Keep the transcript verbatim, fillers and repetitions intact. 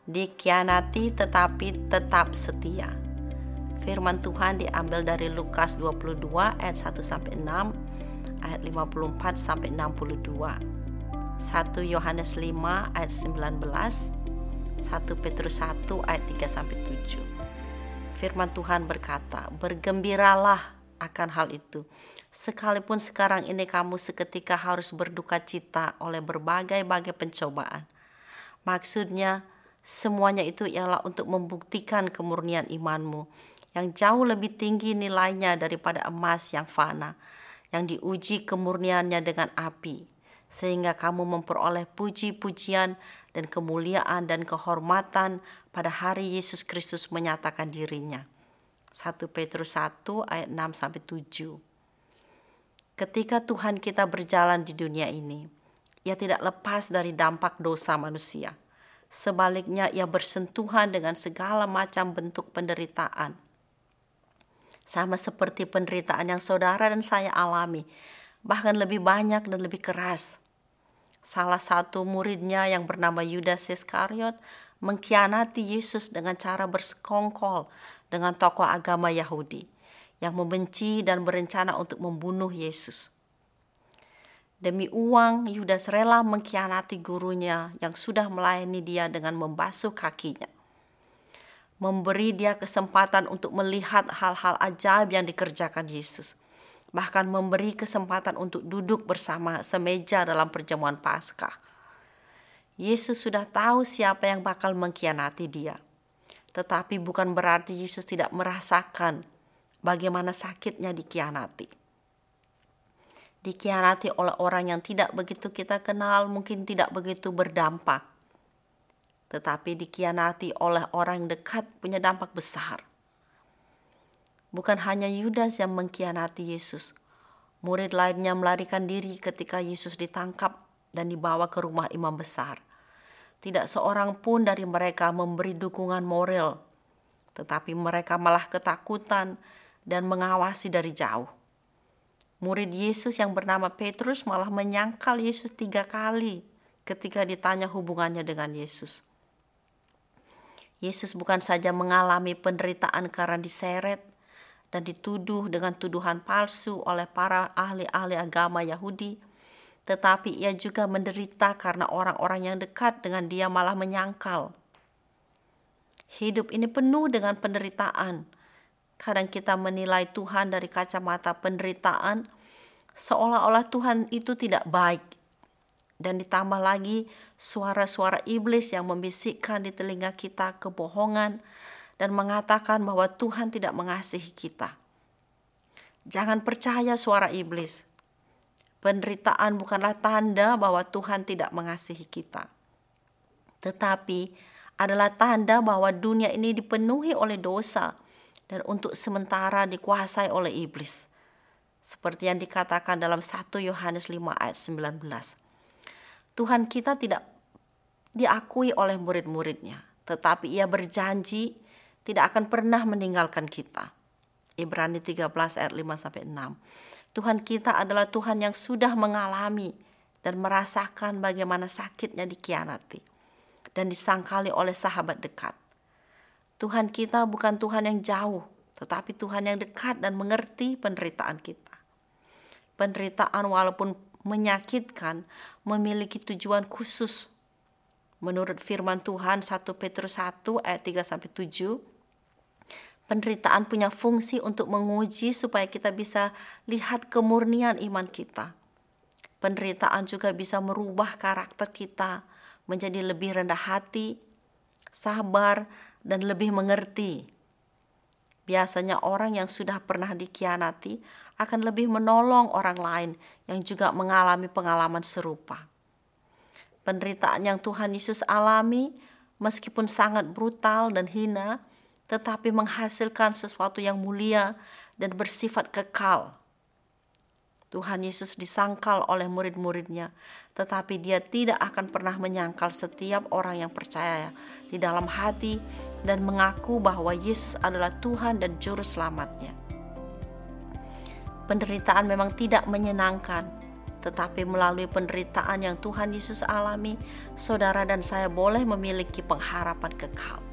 Dikhianati tetapi tetap setia. Firman Tuhan diambil dari Lukas dua puluh dua ayat satu sampai enam, ayat lima puluh empat sampai enam puluh dua. satu Yohanes lima ayat sembilan belas, satu Petrus satu ayat tiga sampai tujuh. Firman Tuhan berkata, "Bergembiralah akan hal itu, sekalipun sekarang ini kamu seketika harus berduka cita oleh berbagai-bagai pencobaan." Maksudnya, semuanya itu ialah untuk membuktikan kemurnian imanmu yang jauh lebih tinggi nilainya daripada emas yang fana, yang diuji kemurniannya dengan api, sehingga kamu memperoleh puji-pujian dan kemuliaan dan kehormatan pada hari Yesus Kristus menyatakan dirinya. satu Petrus satu ayat enam sampai tujuh. Ketika Tuhan kita berjalan di dunia ini, Ia tidak lepas dari dampak dosa manusia. Sebaliknya, Ia bersentuhan dengan segala macam bentuk penderitaan. Sama seperti penderitaan yang saudara dan saya alami, bahkan lebih banyak dan lebih keras. Salah satu muridnya yang bernama Yudas Iskariot mengkhianati Yesus dengan cara bersekongkol dengan tokoh agama Yahudi yang membenci dan berencana untuk membunuh Yesus. Demi uang, Yudas rela mengkhianati gurunya yang sudah melayani dia dengan membasuh kakinya, memberi dia kesempatan untuk melihat hal-hal ajaib yang dikerjakan Yesus, bahkan memberi kesempatan untuk duduk bersama semeja dalam perjamuan Paskah. Yesus sudah tahu siapa yang bakal mengkhianati dia, tetapi bukan berarti Yesus tidak merasakan bagaimana sakitnya dikhianati. Dikhianati oleh orang yang tidak begitu kita kenal mungkin tidak begitu berdampak, tetapi dikhianati oleh orang yang dekat punya dampak besar. Bukan hanya Yudas yang mengkhianati Yesus, murid lainnya melarikan diri ketika Yesus ditangkap dan dibawa ke rumah imam besar. Tidak seorang pun dari mereka memberi dukungan moral, tetapi mereka malah ketakutan dan mengawasi dari jauh. Murid Yesus yang bernama Petrus malah menyangkal Yesus tiga kali ketika ditanya hubungannya dengan Yesus. Yesus bukan saja mengalami penderitaan karena diseret dan dituduh dengan tuduhan palsu oleh para ahli-ahli agama Yahudi, tetapi ia juga menderita karena orang-orang yang dekat dengan dia malah menyangkal. Hidup ini penuh dengan penderitaan. Kadang kita menilai Tuhan dari kacamata penderitaan, seolah-olah Tuhan itu tidak baik. Dan ditambah lagi suara-suara iblis yang membisikkan di telinga kita kebohongan dan mengatakan bahwa Tuhan tidak mengasihi kita. Jangan percaya suara iblis. Penderitaan bukanlah tanda bahwa Tuhan tidak mengasihi kita, tetapi adalah tanda bahwa dunia ini dipenuhi oleh dosa dan untuk sementara dikuasai oleh iblis. Seperti yang dikatakan dalam satu Yohanes lima ayat sembilan belas. Tuhan kita tidak diakui oleh murid-muridnya, tetapi Ia berjanji tidak akan pernah meninggalkan kita. Ibrani tiga belas ayat lima sampai enam. Tuhan kita adalah Tuhan yang sudah mengalami dan merasakan bagaimana sakitnya dikhianati dan disangkali oleh sahabat dekat. Tuhan kita bukan Tuhan yang jauh, tetapi Tuhan yang dekat dan mengerti penderitaan kita. Penderitaan walaupun menyakitkan memiliki tujuan khusus. Menurut firman Tuhan satu Petrus satu ayat tiga sampai tujuh, penderitaan punya fungsi untuk menguji supaya kita bisa lihat kemurnian iman kita. Penderitaan juga bisa merubah karakter kita menjadi lebih rendah hati, sabar, dan lebih mengerti. Biasanya orang yang sudah pernah dikhianati akan lebih menolong orang lain yang juga mengalami pengalaman serupa. Penderitaan yang Tuhan Yesus alami meskipun sangat brutal dan hina, tetapi menghasilkan sesuatu yang mulia dan bersifat kekal. Tuhan Yesus disangkal oleh murid-muridnya, tetapi Dia tidak akan pernah menyangkal setiap orang yang percaya di dalam hati dan mengaku bahwa Yesus adalah Tuhan dan Juru Selamatnya. Penderitaan memang tidak menyenangkan, tetapi melalui penderitaan yang Tuhan Yesus alami, saudara dan saya boleh memiliki pengharapan kekal.